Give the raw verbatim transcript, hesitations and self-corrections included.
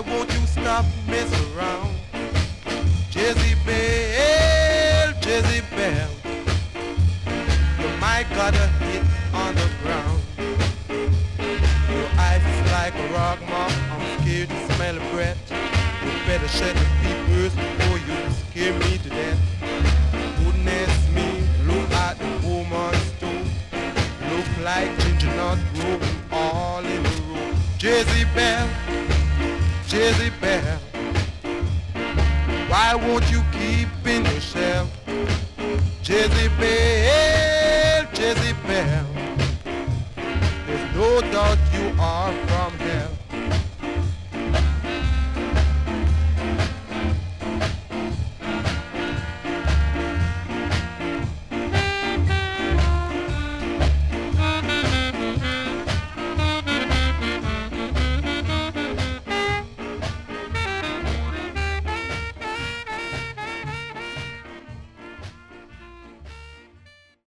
won't you stop messing around? Jezebel, Jezebel, you might got a hit on the ground. Your eyes is like a rock mom, I'm scared to smell a breath. You better shut the peepers before you scare me to death. Goodness me, look at the woman's toe. Look like ginger nut growing all in a row. Jezebel, Jezebel, why won't you keep in yourself? Jezebel, Jezebel,